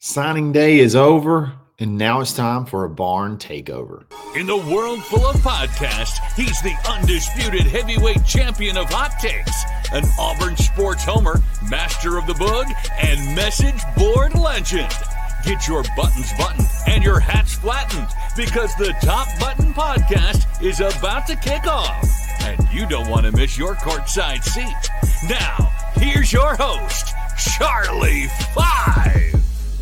Signing day is over, and now it's time for a barn takeover. In the world full of podcasts, he's the undisputed heavyweight champion of hot takes, an Auburn sports homer, master of the boog, and message board legend. Get your buttons buttoned and your hats flattened because the Top Button Podcast is about to kick off, and you don't want to miss your courtside seat. Now, here's your host, Charlie Five.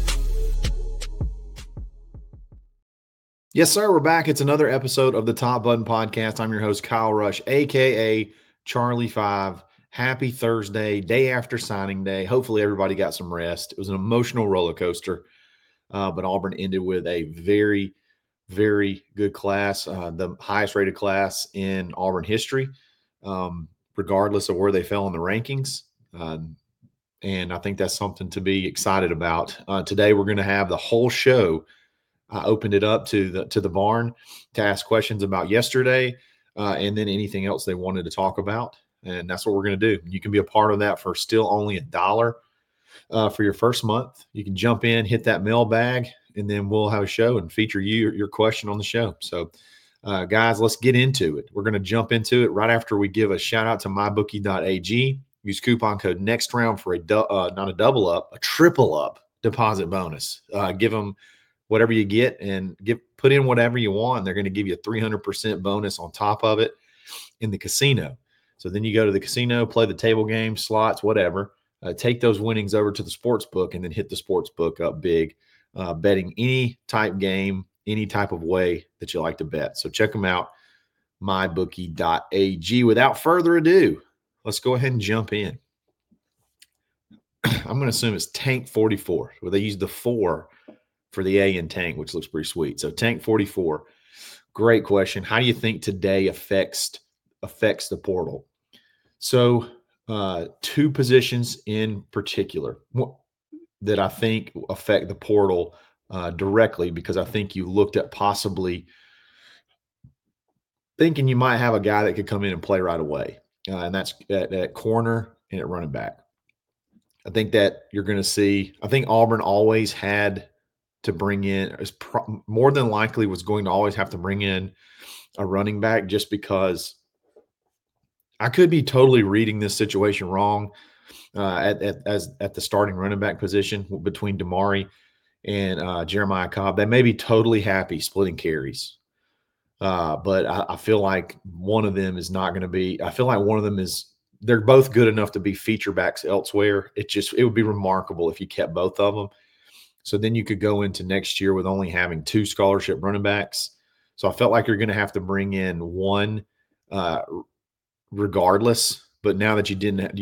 Yes, sir. We're back. It's another episode of the Top Button Podcast. I'm your host, Kyle Rush, a.k.a. Charlie Five. Happy Thursday, day after signing day. Hopefully everybody got some rest. It was an emotional roller coaster, but Auburn ended with a very, very good class, the highest rated class in Auburn history, regardless of where they fell in the rankings. And I think that's something to be excited about. Today we're going to have the whole show. I opened it up to the barn to ask questions about yesterday and then anything else they wanted to talk about. And that's what we're going to do. You can be a part of that for still only $1 for your first month. You can jump in, hit that mailbag, and then we'll have a show and feature your question on the show. So, guys, let's get into it. We're going to jump into it right after we give a shout out to mybookie.ag. Use coupon code NEXTROUND for not a double up, a triple up deposit bonus. Give them whatever you get and put in whatever you want. They're going to give you a 300% bonus on top of it in the casino. So then you go to the casino, play the table game, slots, whatever. Take those winnings over to the sports book and then hit the sports book up big, betting any type game, any type of way that you like to bet. So check them out, mybookie.ag. Without further ado, let's go ahead and jump in. I'm going to assume it's Tank 44, where they use the 4 for the A in Tank, which looks pretty sweet. So Tank 44, great question. How do you think today affects the portal? So two positions in particular that I think affect the portal directly, because I think you looked at possibly thinking you might have a guy that could come in and play right away, and that's at corner and at running back. I think that you're going to see – I think Auburn always had – to bring in, more than likely was going to always have to bring in a running back, just because I could be totally reading this situation wrong at the starting running back position between Damari and Jeremiah Cobb. They may be totally happy splitting carries. But I feel like one of them is not going to be – I feel like one of them is – they're both good enough to be feature backs elsewhere. It would be remarkable if you kept both of them. So then you could go into next year with only having 2 scholarship running backs. So I felt like you're going to have to bring in one regardless. But now that you didn't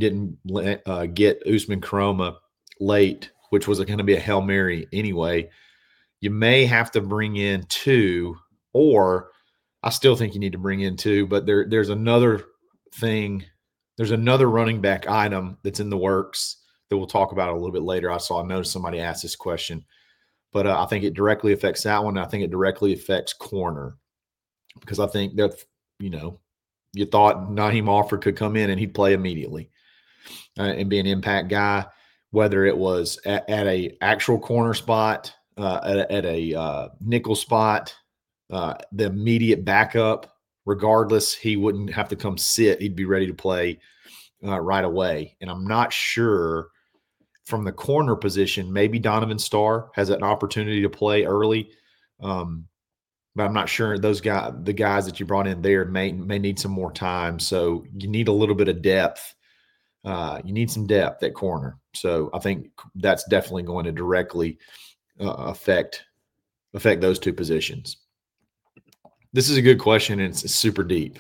get Usman Karoma late, which was going to be a Hail Mary anyway, you may have to bring in 2, or I still think you need to bring in 2. But there's another thing. There's another running back item that's in the works that we'll talk about a little bit later. I noticed somebody asked this question, but I think it directly affects that one. I think it directly affects corner, because I think that, you thought Naheem Alford could come in and he'd play immediately and be an impact guy, whether it was at a actual corner spot, at a nickel spot, the immediate backup. Regardless, he wouldn't have to come sit. He'd be ready to play right away. And I'm not sure from the corner position, maybe Donovan Starr has an opportunity to play early. But I'm not sure the guys that you brought in there may need some more time. So you need a little bit of depth. You need some depth at corner. So I think that's definitely going to directly affect those 2 positions. This is a good question, and it's super deep.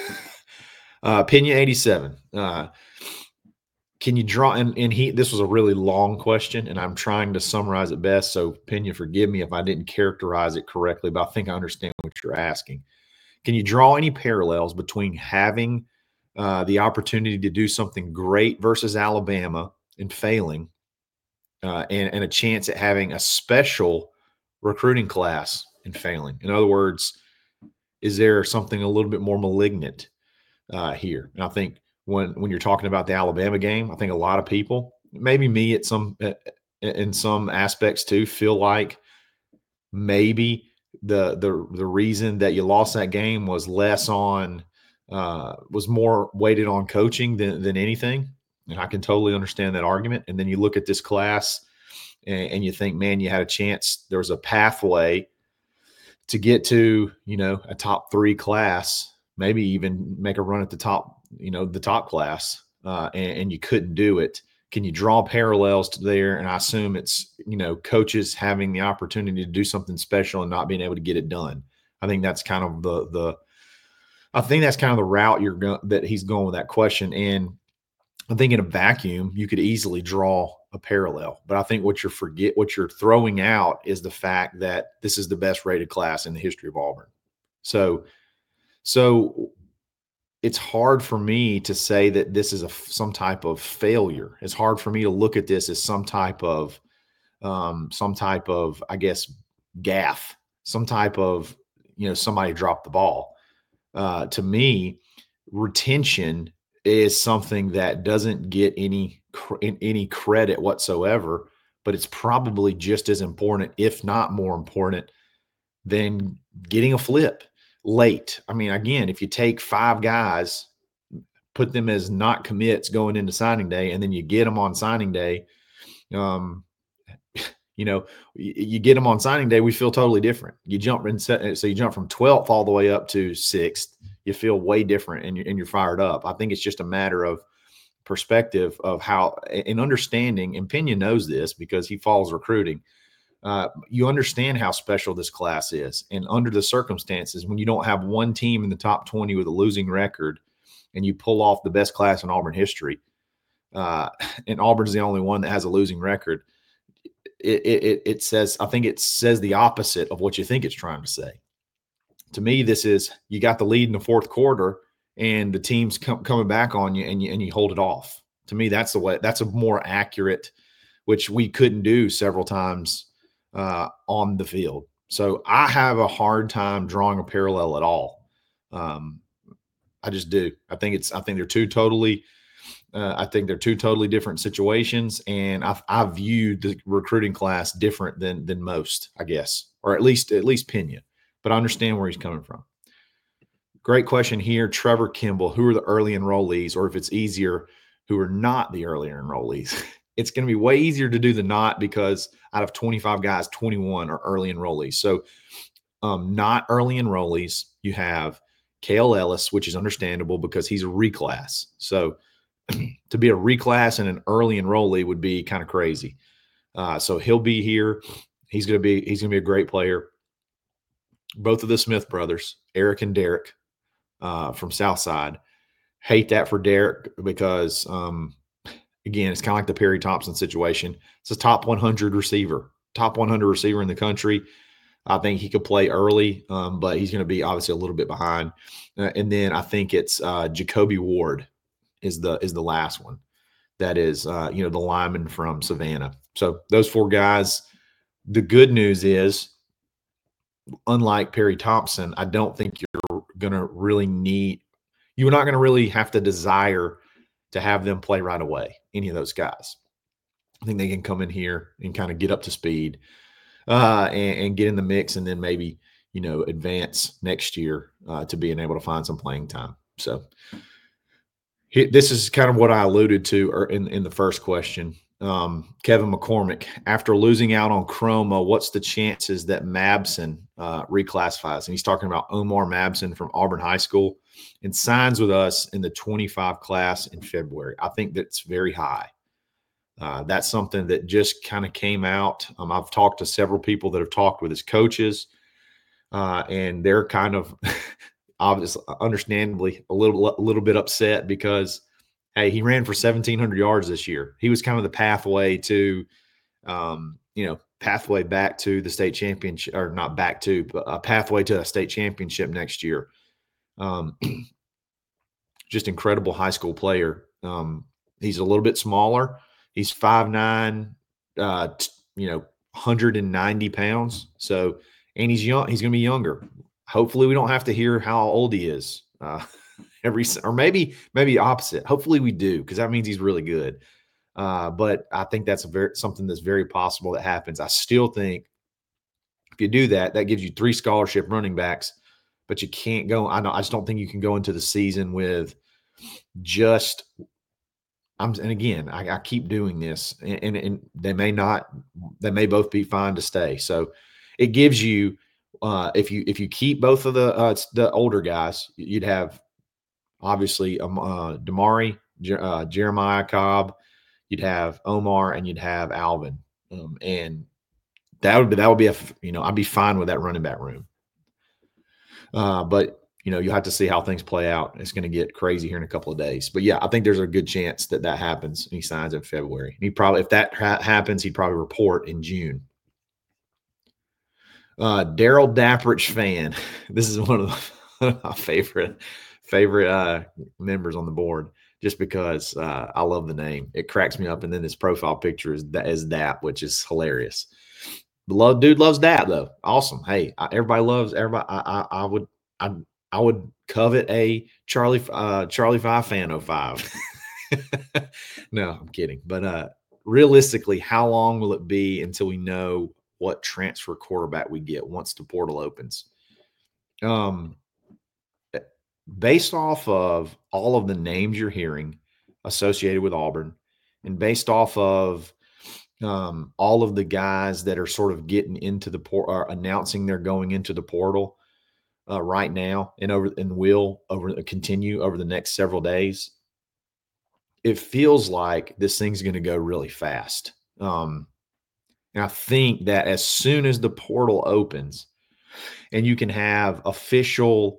Pena 87. Can you draw? And this was a really long question, and I'm trying to summarize it best. So Pena, forgive me if I didn't characterize it correctly, but I think I understand what you're asking. Can you draw any parallels between having the opportunity to do something great versus Alabama and failing, and a chance at having a special recruiting class and failing? In other words, is there something a little bit more malignant here? And I think when you're talking about the Alabama game, I think a lot of people, maybe me at in some aspects too, feel like maybe the reason that you lost that game was less on was more weighted on coaching than anything. And I can totally understand that argument. And then you look at this class and you think, man, you had a chance. There was a pathway to get to, a top 3 class, maybe even make a run at the top, the top class, and you couldn't do it. Can you draw parallels to there? And I assume it's, coaches having the opportunity to do something special and not being able to get it done. I think that's kind of the route that he's going with that question. And I think in a vacuum, you could easily draw a parallel. But I think what you're throwing out is the fact that this is the best rated class in the history of Auburn. So it's hard for me to say that this is some type of failure. It's hard for me to look at this as some type of, I guess, gaffe, some type of, somebody dropped the ball. To me, retention is something that doesn't get any credit whatsoever, but it's probably just as important, if not more important, than getting a flip late. I mean, again, if you take 5 guys, put them as not commits going into signing day, and then you get them on signing day, you get them on signing day, we feel totally different. You jump from 12th all the way up to 6th. You feel way different and you're fired up. I think it's just a matter of perspective of how, and understanding, and Pena knows this because he follows recruiting. You understand how special this class is. And under the circumstances, when you don't have one team in the top 20 with a losing record and you pull off the best class in Auburn history, and Auburn's the only one that has a losing record, it says the opposite of what you think it's trying to say. To me, this is, you got the lead in the 4th quarter and the team's coming back on you and you hold it off. To me, that's the way. That's a more accurate, which we couldn't do several times on the field. So I have a hard time drawing a parallel at all. I just do. I think they're two totally different situations, and I view the recruiting class different than most, I guess, or at least Pena. But I understand where he's coming from. Great question here, Trevor Kimball. Who are the early enrollees, or if it's easier, who are not the earlier enrollees? It's going to be way easier to do the not, because out of 25 guys, 21 are early enrollees. So not early enrollees, you have Kale Ellis, which is understandable because he's a reclass. So to be a reclass and an early enrollee would be kind of crazy. So he'll be here. He's going to be a great player. Both of the Smith brothers, Eric and Derek, from Southside. Hate that for Derek because, again, it's kind of like the Perry Thompson situation. It's a top 100 receiver in the country. I think he could play early, but he's going to be obviously a little bit behind. And then I think it's Jacoby Ward is the last one. That is, the lineman from Savannah. So those 4 guys. The good news is, unlike Perry Thompson, I don't think you're not going to really have to desire to have them play right away, any of those guys. I think they can come in here and kind of get up to speed and get in the mix, and then maybe, advance next year to being able to find some playing time. So this is kind of what I alluded to in the first question. Kevin McCormick, after losing out on Chroma, what's the chances that Mabson reclassifies? And he's talking about Omar Mabson from Auburn High School and signs with us in the 25 class in February. I think that's very high. That's something that just kind of came out. I've talked to several people that have talked with his coaches, and they're kind of obviously, understandably, a little bit upset because, hey, he ran for 1,700 yards this year. He was kind of the pathway to, pathway back to the state championship, or not back to, but a pathway to a state championship next year. Just incredible high school player. He's a little bit smaller. He's 5'9", 190 pounds. So, and he's young. He's going to be younger. Hopefully we don't have to hear how old he is or maybe opposite. Hopefully we do, because that means he's really good. But I think that's something that's very possible that happens. I still think if you do that, that gives you 3 scholarship running backs, but you can't go. I just don't think you can go into the season with just. And again, I keep doing this, and they may both be fine to stay. So it gives you, if you keep both of the older guys, you'd have obviously Damari, Jeremiah Cobb, you'd have Omar, and you'd have Alvin, and that would be I'd be fine with that running back room. But you'll have to see how things play out. It's going to get crazy here in a couple of days. But yeah, I think there's a good chance that happens and he signs in February. And if that happens, he'd probably report in June. Daryl Dapprich fan. This is one of my favorite members on the board, just because I love the name. It cracks me up. And then his profile picture is Dap, which is hilarious. Dude loves Dap though. Awesome. Hey, everybody loves everybody. I would covet a Charlie 5 fan 05. No, I'm kidding. But realistically, how long will it be until we know what transfer quarterback we get once the portal opens? Based off of all of the names you're hearing associated with Auburn, and based off of all of the guys that are sort of getting into the portal, announcing they're going into the portal right now, and will continue over the next several days, it feels like this thing's going to go really fast. And I think that as soon as the portal opens and you can have official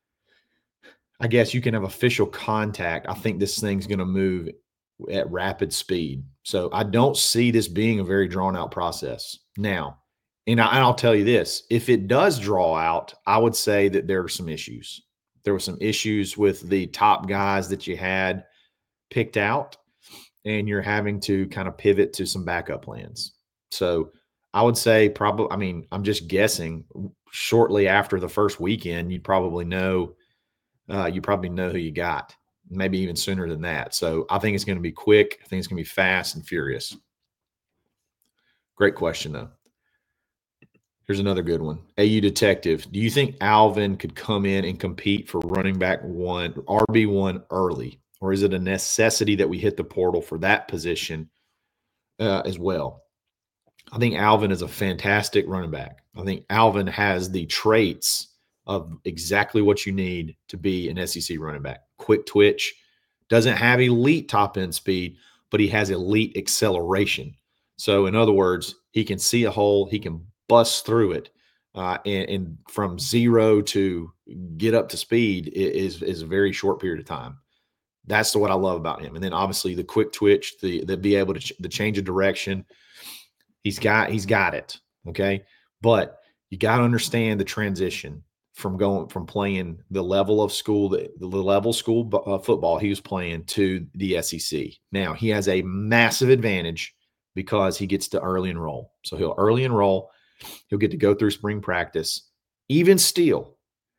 contact, I think this thing's going to move at rapid speed. So I don't see this being a very drawn out process. Now, and I'll tell you this, if it does draw out, I would say that there are some issues. There were some issues with the top guys that you had picked out, and you're having to kind of pivot to some backup plans. So I would say I'm just guessing, shortly after the first weekend, you probably know who you got, maybe even sooner than that. So I think it's going to be quick. I think it's going to be fast and furious. Great question, though. Here's another good one. AU Detective, do you think Alvin could come in and compete for running back RB1 early? Or is it a necessity that we hit the portal for that position as well? I think Alvin is a fantastic running back. I think Alvin has the traits of exactly what you need to be an SEC running back. Quick twitch, doesn't have elite top end speed, but he has elite acceleration. So in other words, he can see a hole, he can bust through it, and from zero to get up to speed is a very short period of time. That's what I love about him. And then obviously the quick twitch, the be able to the change of direction, he's got it. Okay, but you got to understand the transition from playing the level of school, the level school football he was playing, to the SEC. Now he has a massive advantage because he gets to early enroll. So he'll early enroll. He'll get to go through spring practice. Even still,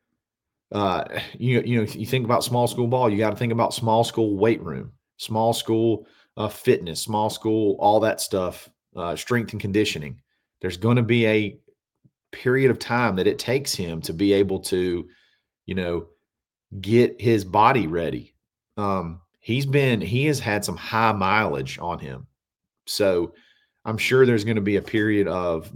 you think about small school ball, you got to think about small school weight room, small school fitness, small school, all that stuff, strength and conditioning. There's going to be a period of time that it takes him to be able to, get his body ready. He has had some high mileage on him. So I'm sure there's going to be a period of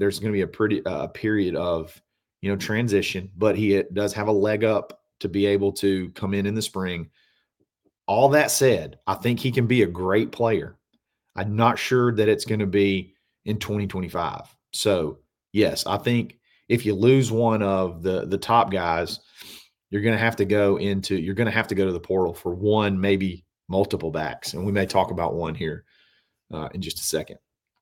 transition, but he does have a leg up to be able to come in the spring. All that said, I think he can be a great player. I'm not sure that it's going to be in 2025. So yes, I think if you lose one of the top guys, you're going to have to go to the portal for one, maybe multiple backs. And we may talk about one here in just a second.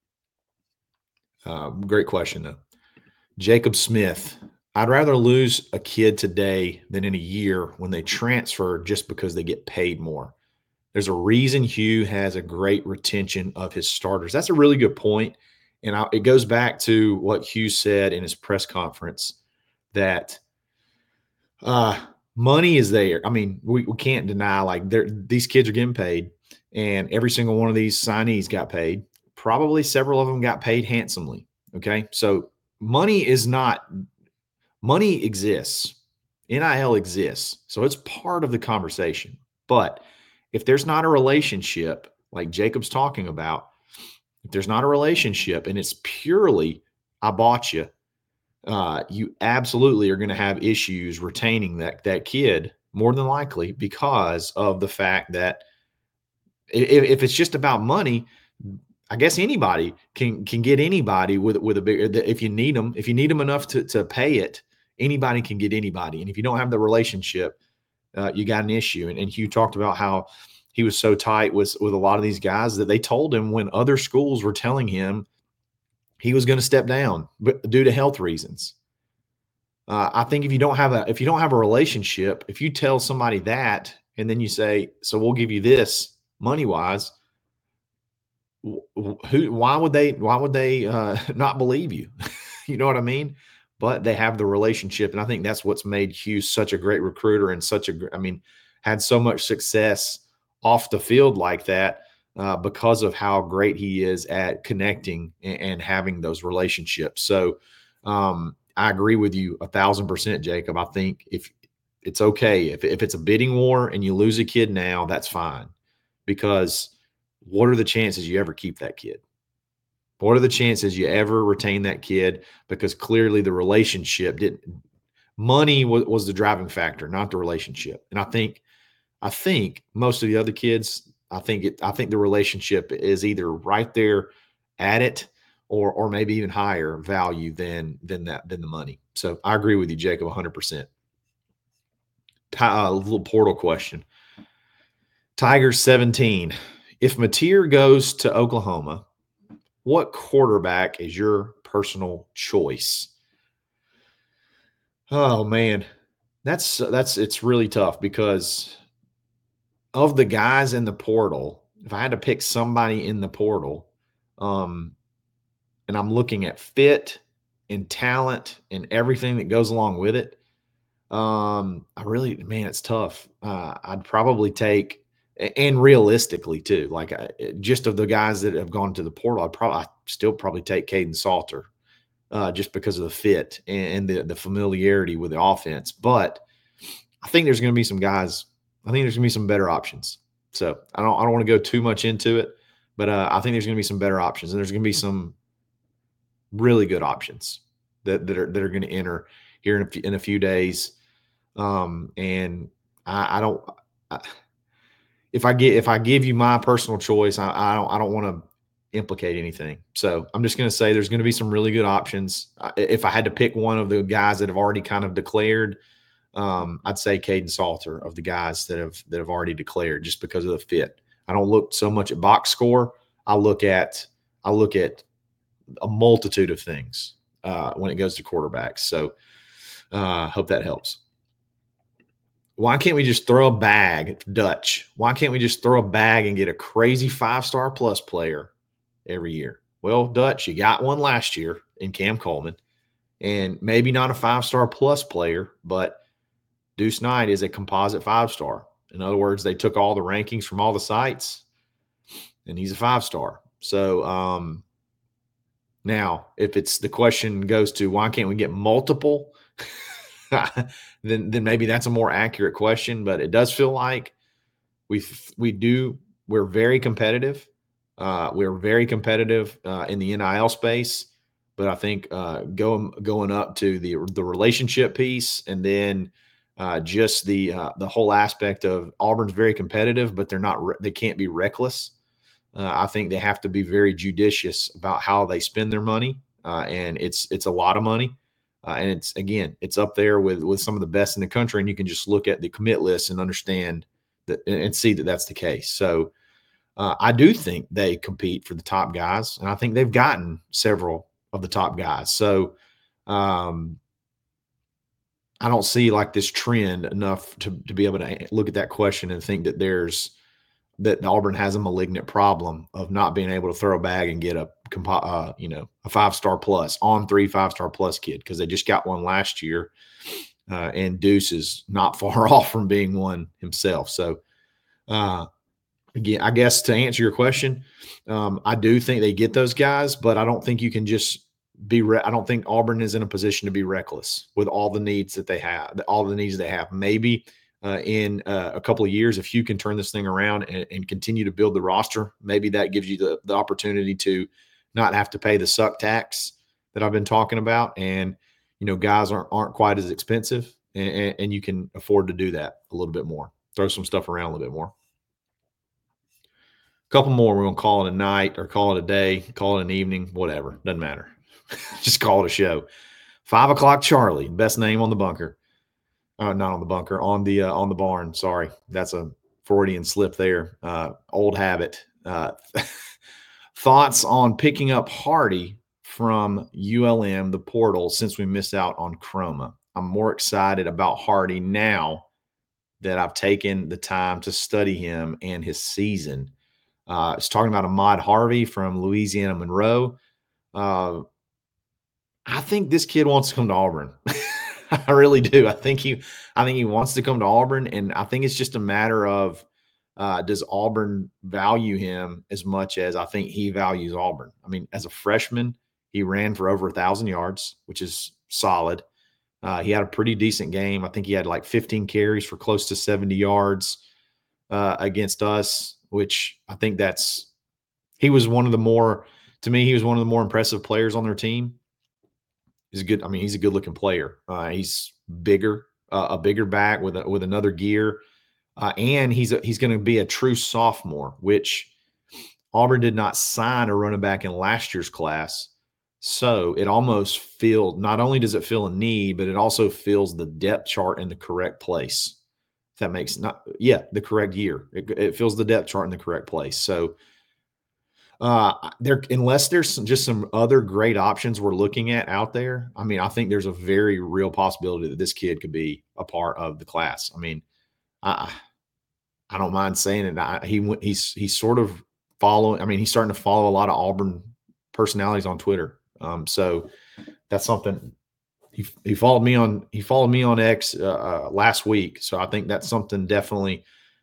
Great question, though. Jacob Smith, I'd rather lose a kid today than in a year when they transfer just because they get paid more. There's a reason Hugh has a great retention of his starters. That's a really good point. And it goes back to what Hugh said in his press conference, that money is there. I mean, we can't deny, these kids are getting paid. and every single one of these signees got paid. Probably several of them got paid handsomely. Okay. So money exists. NIL exists. So it's part of the conversation. But if there's not a relationship like Jacob's talking about, if there's not a relationship and it's purely, I bought you, you absolutely are going to have issues retaining that kid more than likely, because of the fact that if it's just about money, I guess anybody can get anybody with a big, if you need them enough to pay it, anybody can get anybody. And if you don't have the relationship, you got an issue. And Hugh talked about how he was so tight with a lot of these guys that they told him when other schools were telling him he was going to step down due to health reasons. I think if you don't have a relationship, if you tell somebody that and then you say, so we'll give you this money wise, why would they not believe you? You know what I mean? But they have the relationship. And I think that's what's made Hugh such a great recruiter and had so much success off the field like that, because of how great he is at connecting and having those relationships. So I agree with you 1,000%, Jacob. I think if it's okay, if it's a bidding war and you lose a kid now, that's fine, because what are the chances you ever keep that kid? What are the chances you ever retain that kid? Because clearly the relationship money was the driving factor, not the relationship. And I think most of the other kids, I think the relationship is either right there at it or maybe even higher value than the money. So I agree with you, Jacob, 100%. A little portal question. Tigers 17. If Mateer goes to Oklahoma, what quarterback is your personal choice? Oh man, it's really tough, because of the guys in the portal, if I had to pick somebody in the portal, and I'm looking at fit and talent and everything that goes along with it, it's tough. I'd probably take, and realistically too, like just of the guys that have gone to the portal, I'd still probably take Caden Salter, just because of the fit and the familiarity with the offense. But I think there's going to be some guys. I think there's going to be some better options. So I don't want to go too much into it, but I think there's going to be some better options, and there's going to be some really good options that are going to enter here in a few days. And if I give you my personal choice, I don't want to implicate anything. So I'm just going to say there's going to be some really good options. If I had to pick one of the guys that have already kind of declared, I'd say Caden Salter, of the guys that have already declared, just because of the fit. I don't look so much at box score. I look at a multitude of things when it goes to quarterbacks. So hope that helps. Why can't we just throw a bag, Dutch? Why can't we just throw a bag and get a crazy 5-star plus player every year? Well, Dutch, you got one last year in Cam Coleman, and maybe not a 5-star plus player, but Deuce Knight is a composite 5-star. In other words, they took all the rankings from all the sites, and he's a 5-star. So now, if it's the question goes to why can't we get multiple, then maybe that's a more accurate question. But it does feel like we're very competitive. We're very competitive in the NIL space. But I think going up to the relationship piece, and then just the whole aspect of Auburn's very competitive, but they can't be reckless. I think they have to be very judicious about how they spend their money, and it's a lot of money, and it's up there with some of the best in the country. And you can just look at the commit list and understand that and see that that's the case. So I do think they compete for the top guys, and I think they've gotten several of the top guys. So I don't see like this trend enough to be able to look at that question and think that Auburn has a malignant problem of not being able to throw a bag and get a 5-star plus on 3 5-star plus kid, because they just got one last year, and Deuce is not far off from being one himself. So again, I guess to answer your question, I do think they get those guys, but I don't think you can just I don't think Auburn is in a position to be reckless with all the needs that they have, all the needs they have. Maybe in a couple of years, if you can turn this thing around and continue to build the roster, maybe that gives you the opportunity to not have to pay the suck tax that I've been talking about. And, guys aren't quite as expensive, and you can afford to do that a little bit more, throw some stuff around a little bit more. Couple more, we're going to call it a night or call it a day, call it an evening, whatever. Doesn't matter. Just call it a show. 5 o'clock Charlie, best name on the bunker. Not on the bunker, on the barn. Sorry. That's a Freudian slip there. Old habit. Thoughts on picking up Hardy from ULM, the portal, since we missed out on Chroma. I'm more excited about Hardy now that I've taken the time to study him and his season. It's talking about Ahmad Harvey from Louisiana Monroe. I think this kid wants to come to Auburn. I really do. I think he wants to come to Auburn, and I think it's just a matter of does Auburn value him as much as I think he values Auburn. I mean, as a freshman, he ran for over 1,000 yards, which is solid. He had a pretty decent game. I think he had like 15 carries for close to 70 yards against us, which I think he was one of the more impressive players on their team. He's good. I mean, he's a good looking player. He's bigger, a bigger back with another gear. And he's going to be a true sophomore, which Auburn did not sign a running back in last year's class. So it almost not only does it fill a need, but it also fills the depth chart in the correct place. If that makes the correct year. It fills the depth chart in the correct place. So unless there's just some other great options we're looking at out there, I mean, I think there's a very real possibility that this kid could be a part of the class. I mean, I don't mind saying it. He's sort of following. I mean, he's starting to follow a lot of Auburn personalities on Twitter. So that's something. He followed me on X last week. So I think that's something definitely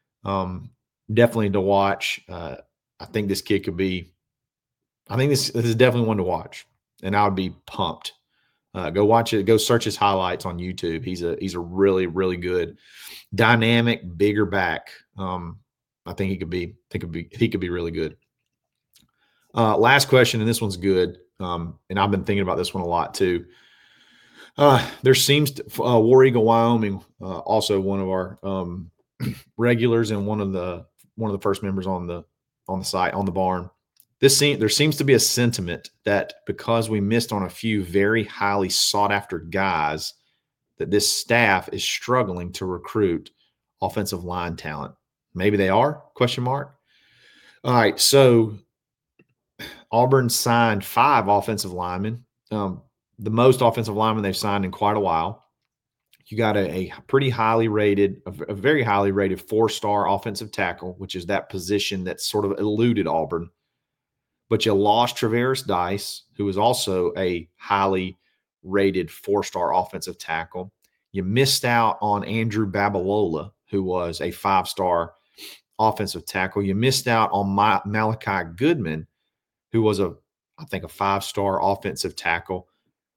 to watch. I think this kid could be. I think this is definitely one to watch, and I would be pumped. Go watch it. Go search his highlights on YouTube. He's a really, really good, dynamic, bigger back. I think he could be really good. Last question, and this one's good. And I've been thinking about this one a lot too. There seems War Eagle, Wyoming, also one of our regulars and one of the first members on the site, on the barn. There seems to be a sentiment that because we missed on a few very highly sought after guys, that this staff is struggling to recruit offensive line talent. Maybe they are? ? All right, so Auburn signed 5 offensive linemen, the most offensive linemen they've signed in quite a while. You got a pretty highly rated, a very highly rated 4-star offensive tackle, which is that position that sort of eluded Auburn. But you lost Travaris Dice, who was also a highly rated 4-star offensive tackle. You missed out on Andrew Babalola, who was a 5-star offensive tackle. You missed out on Malachi Goodman, who was I think a 5-star offensive tackle.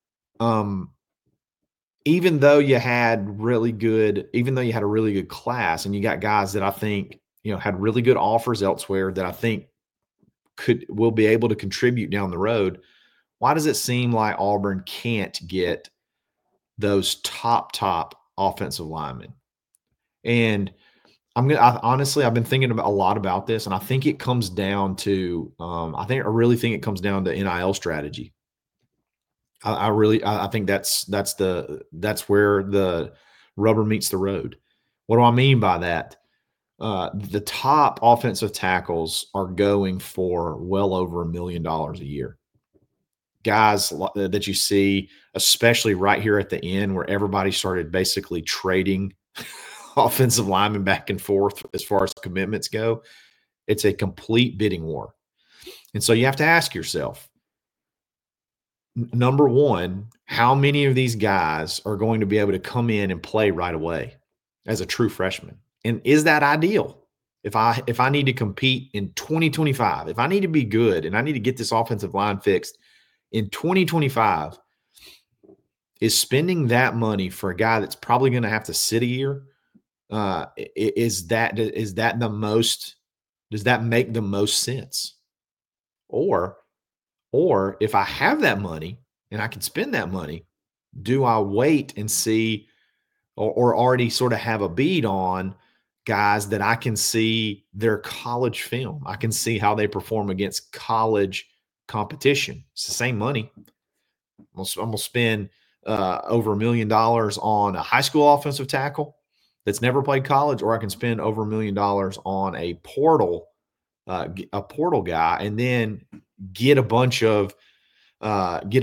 Even though you had a really good class, and you got guys that I think, had really good offers elsewhere that I think will be able to contribute down the road. Why does it seem like Auburn can't get those top offensive linemen? And honestly, I've been thinking a lot about this, and I think it comes down to I really think it comes down to NIL strategy. I think that's where the rubber meets the road. What do I mean by that? The top offensive tackles are going for well over $1 million a year. Guys that you see, especially right here at the end, where everybody started basically trading offensive linemen back and forth as far as commitments go. It's a complete bidding war. And so you have to ask yourself, number one, how many of these guys are going to be able to come in and play right away as a true freshman? And is that ideal? If I need to compete in 2025, if I need to be good and I need to get this offensive line fixed in 2025, is spending that money for a guy that's probably going to have to sit a year, is that the most, does that make the most sense? Or if I have that money and I can spend that money, do I wait and see or already sort of have a bead on guys that I can see their college film? I can see how they perform against college competition. It's the same money. I'm going to spend over $1 million on a high school offensive tackle that's never played college, or I can spend over $1 million on a portal guy, and then get a bunch of Brody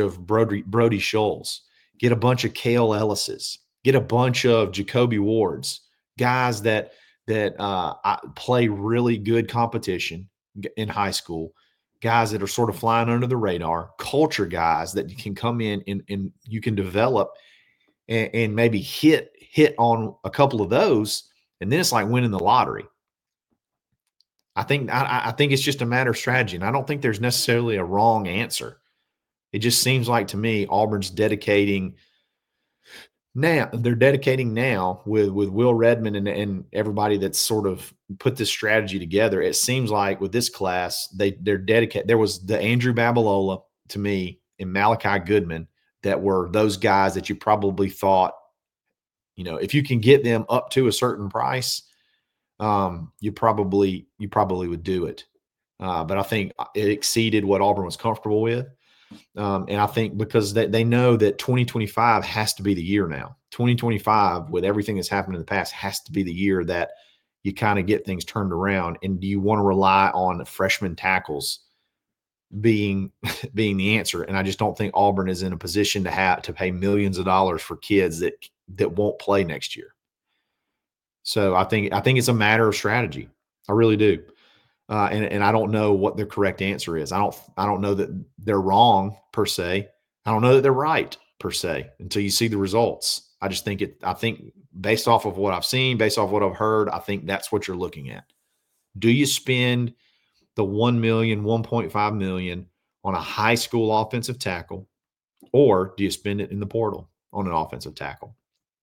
Scholes, get a bunch of Kale Ellis's, get a bunch of Jacoby Wards, guys that play really good competition in high school, guys that are sort of flying under the radar, culture guys that you can come in and you can develop and maybe hit on a couple of those, and then it's like winning the lottery. I think it's just a matter of strategy, and I don't think there's necessarily a wrong answer. It just seems like to me Auburn's dedicating now with Will Redmond and everybody that's sort of put this strategy together. It seems like with this class, they're dedicated. There was the Andrew Babalola to me and Malachi Goodman that were those guys that you probably thought, if you can get them up to a certain price, you probably would do it. But I think it exceeded what Auburn was comfortable with. And I think because they know that 2025 has to be the year now. 2025, with everything that's happened in the past, has to be the year that you kind of get things turned around. And do you want to rely on freshman tackles being the answer? And I just don't think Auburn is in a position to pay millions of dollars for kids that won't play next year. So I think it's a matter of strategy. I really do. And I don't know what the correct answer is. I don't know that they're wrong per se. I don't know that they're right per se until you see the results. I think based off of what I've seen, based off what I've heard, I think that's what you're looking at. Do you spend the $1 million, $1.5 million on a high school offensive tackle, or do you spend it in the portal on an offensive tackle?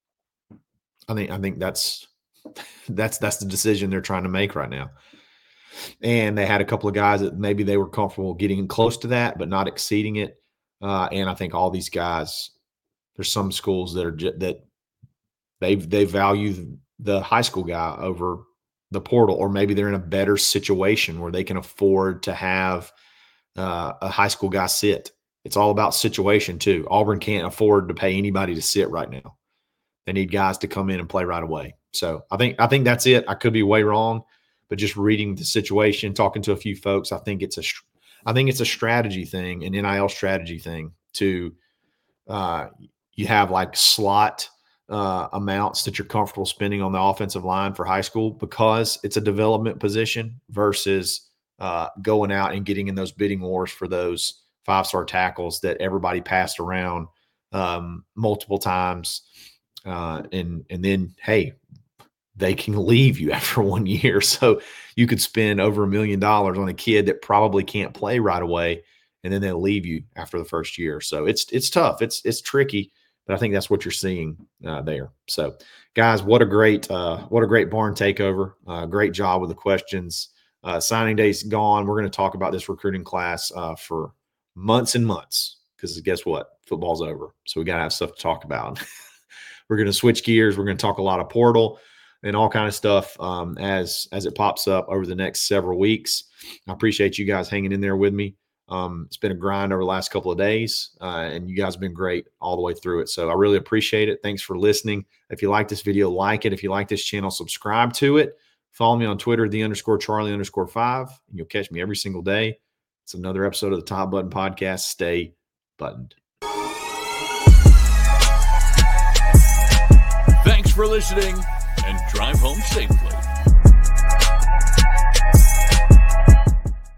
I think that's the decision they're trying to make right now. And they had a couple of guys that maybe they were comfortable getting close to that, but not exceeding it. And I think all these guys, there's some schools that they value the high school guy over the portal, or maybe they're in a better situation where they can afford to have a high school guy sit. It's all about situation too. Auburn can't afford to pay anybody to sit right now. They need guys to come in and play right away. So I think that's it. I could be way wrong, but just reading the situation, talking to a few folks, I think it's a strategy thing, an NIL strategy thing to you have like slot amounts that you're comfortable spending on the offensive line for high school because it's a development position versus going out and getting in those bidding wars for those 5-star tackles that everybody passed around multiple times. And then, hey, they can leave you after 1 year. So you could spend over $1 million on a kid that probably can't play right away, and then they'll leave you after the first year. So it's tough. It's tricky, but I think that's what you're seeing there. So guys, what a great barn takeover. Great job with the questions. Signing day's gone. We're going to talk about this recruiting class for months and months, because guess what? Football's over. So we got to have stuff to talk about. We're going to switch gears. We're going to talk a lot of portal and all kind of stuff as it pops up over the next several weeks. I appreciate you guys hanging in there with me. It's been a grind over the last couple of days, and you guys have been great all the way through it. So I really appreciate it. Thanks for listening. If you like this video, like it. If you like this channel, subscribe to it. Follow me on Twitter, _Charlie_5, and you'll catch me every single day. It's another episode of the Top Button Podcast. Stay buttoned. Thanks for listening, and drive home safely.